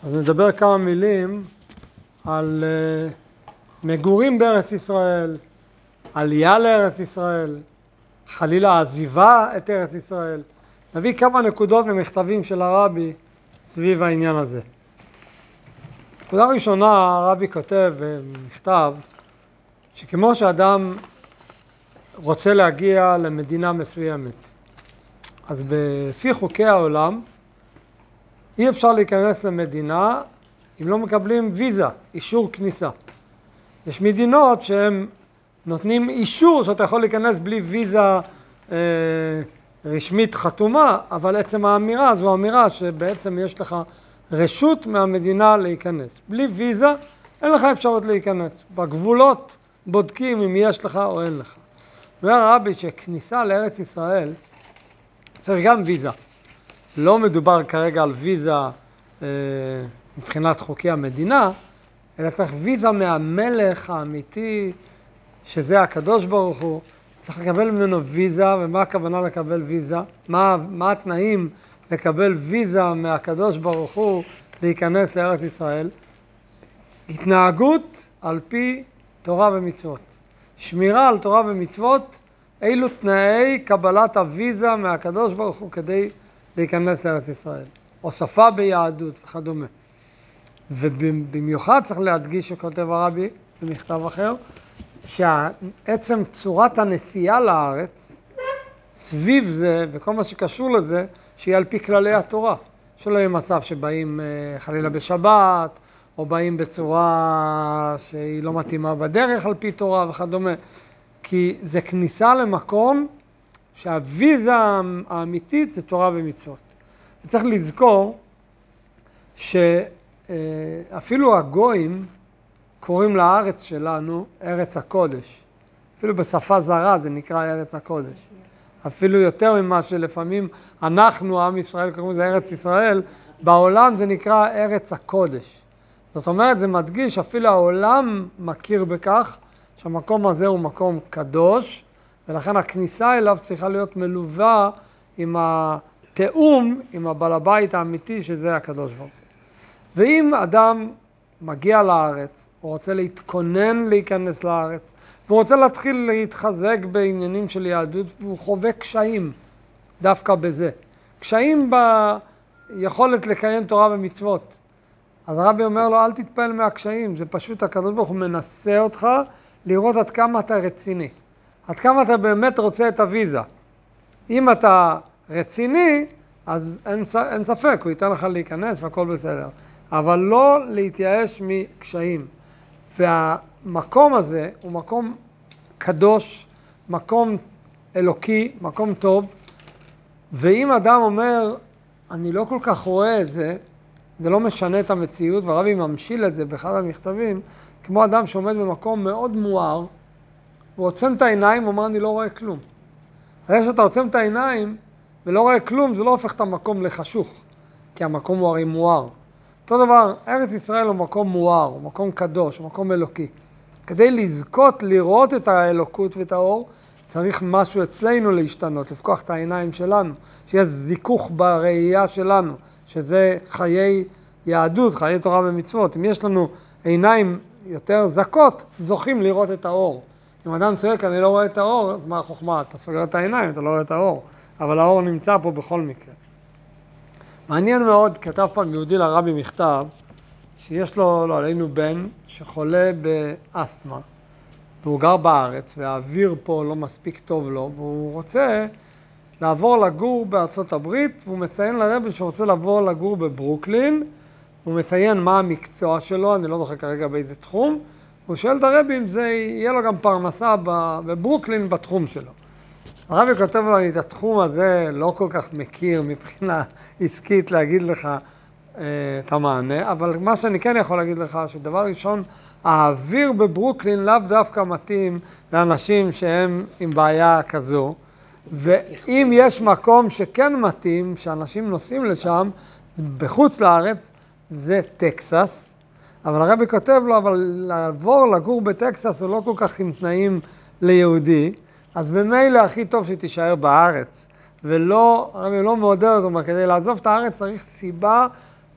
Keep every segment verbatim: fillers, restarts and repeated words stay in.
אז נדבר כמה מילים על uh, מגורים בארץ ישראל, עלייה לארץ ישראל, חלילה עזיבה את ארץ ישראל. נביא כמה נקודות ממכתבים של הרבי סביב העניין הזה. נקודה ראשונה, הרבי כותב במכתב שכמו שאדם רוצה להגיע למדינה מסוימת, אז לפי חוקי העולם אי אפשר להיכנס למדינה אם לא מקבלים ויזה, אישור כניסה. יש מדינות שהן נותנים אישור שאתה יכול להיכנס בלי ויזה אה, רשמית חתומה, אבל עצם האמירה זו אמירה שבעצם יש לך רשות מהמדינה להיכנס. בלי ויזה אין לך אפשרות להיכנס. בגבולות בודקים אם יש לך או אין לך. אומר הרבי שכניסה לארץ ישראל צריך גם ויזה. לא מדובר כרגע על ויזה אה, מבחינת חוקי המדינה, אלא צריך ויזה מהמלך האמיתי, שזה הקדוש ברוך הוא. צריך לקבל ממנו ויזה, ומה הכוונה לקבל ויזה? מה, מה התנאים לקבל ויזה מהקדוש ברוך הוא להיכנס לארץ ישראל? התנהגות על פי תורה ומצוות. שמירה על תורה ומצוות, אילו תנאי קבלת הוויזה מהקדוש ברוך הוא כדי להיכנס לארץ ישראל. הוספה ביהדות וכדומה. ובמיוחד צריך להדגיש שכותב הרבי במכתב אחר, שעצם צורת הנסיעה לארץ, סביב זה וכל מה שקשור לזה, שיהיה על פי כללי התורה. שלא יהיה מצב שבאים חלילה בשבת, או באים בצורה שהיא לא מתאימה בדרך על פי תורה וכדומה. כי זה כניסה למקום שהוויזה האמיתית זה תורה ומצוות. וצריך לזכור שאפילו הגויים קוראים לארץ שלנו ארץ הקודש. אפילו בשפה זרה זה נקרא ארץ הקודש. אפילו יותר ממה שלפעמים אנחנו, עם ישראל, קוראים לזה ארץ ישראל, בעולם זה נקרא ארץ הקודש. זאת אומרת, זה מדגיש, אפילו העולם מכיר בכך שהמקום הזה הוא מקום קדוש, ולכן הכניסה אליו צריכה להיות מלווה עם התאום, עם הבעל הבית האמיתי, שזה הקדוש ברוך הוא. ואם אדם מגיע לארץ, הוא רוצה להתכונן להיכנס לארץ, והוא רוצה להתחיל להתחזק בעניינים של יהדות, והוא חווה קשיים דווקא בזה. קשיים ביכולת לקיים תורה ומצוות. אז הרבי אומר לו, אל תתפעל מהקשיים, זה פשוט הקדוש ברוך הוא מנסה אותך לראות עד כמה אתה רציני. עד כמה אתה באמת רוצה את הוויזה. אם אתה רציני, אז אין, אין ספק, הוא ייתן לך להיכנס והכל בסדר. אבל לא להתייאש מקשיים. והמקום הזה הוא מקום קדוש, מקום אלוקי, מקום טוב. ואם אדם אומר, אני לא כל כך רואה את זה, זה לא משנה את המציאות, והרבי ממשיל את זה באחד המכתבים, כמו אדם שעומד במקום מאוד מואר, הוא עוצם את העיניים ואומר, אני לא רואה כלום. אחרי שאתה עוצם את העיניים ולא רואה כלום, זה לא הופך את המקום לחשוך, כי המקום הוא הרי מואר. אותו דבר, ארץ ישראל הוא מקום מואר, הוא מקום קדוש, הוא מקום אלוקי. כדי לזכות לראות את האלוקות ואת האור, צריך משהו אצלנו להשתנות, לפקוח את העיניים שלנו, שיהיה זיכוך בראייה שלנו, שזה חיי יהדות, חיי תורה ומצוות. אם יש לנו עיניים יותר זכות, זוכים לראות את האור. אם אדם צועק, אני לא רואה את האור, אז מה החוכמה? אתה סוגר את העיניים, אתה לא רואה את האור. אבל האור נמצא פה בכל מקרה. מעניין מאוד, כתב פעם יהודי לרבי מכתב, שיש לו, לא עלינו בן, שחולה באסתמה, והוא גר בארץ, והאוויר פה לא מספיק טוב לו, והוא רוצה לעבור לגור בארצות הברית, והוא מציין לרבי שהוא רוצה לעבור לגור בברוקלין, הוא מציין מה המקצוע שלו, אני לא זוכר כרגע באיזה תחום, הוא שואל את הרבי אם זה יהיה לו גם פרנסה בברוקלין בתחום שלו. הרבי כותב לו, אני את התחום הזה לא כל כך מכיר מבחינה עסקית להגיד לך אה, את המענה, אבל מה שאני כן יכול להגיד לך, שדבר ראשון, האוויר בברוקלין לאו דווקא מתאים לאנשים שהם עם בעיה כזו, ואם יש מקום שכן מתאים, שאנשים נוסעים לשם, בחוץ לארץ, זה טקסס, אבל הרבי כותב לו, אבל לעבור לגור בטקסס הוא לא כל כך עם תנאים ליהודי, אז במילא הכי טוב שתישאר בארץ, ולא, הרבי לא מעודד אותו, כדי לעזוב את הארץ צריך סיבה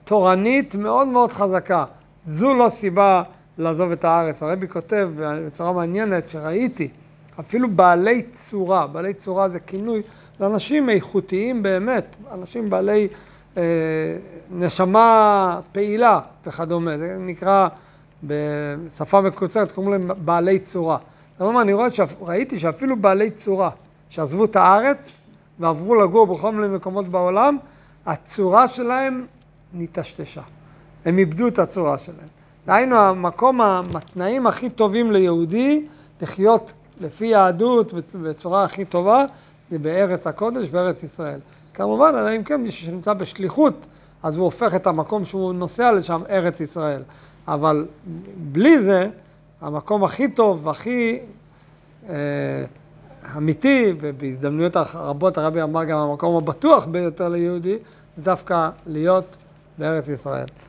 תורנית מאוד מאוד חזקה. זו לא סיבה לעזוב את הארץ. הרבי כותב בצורה מעניינת שראיתי, אפילו בעלי צורה, בעלי צורה זה כינוי, זה אנשים איכותיים באמת, אנשים בעלי אה, נשמה פעילה וכדומה, זה נקרא בשפה מקוצרת, קוראים להם בעלי צורה. כלומר, אני רואה שראיתי שאפילו בעלי צורה שעזבו את הארץ ועברו לגור בכל מיני מקומות בעולם, הצורה שלהם נתשתשה. הם איבדו את הצורה שלהם. דהיינו, המקום, התנאים הכי טובים ליהודי, לחיות לפי יהדות בצורה הכי טובה, זה בארץ הקודש, בארץ ישראל. כמובן, אלא אם כן, מישהו שנמצא בשליחות, אז הוא הופך את המקום שהוא נוסע לשם, ארץ ישראל. אבל בלי זה, המקום הכי טוב והכי אה, אמיתי, ובהזדמנויות רבות הרבי אמר גם המקום הבטוח ביותר ליהודי, זה דווקא להיות בארץ ישראל.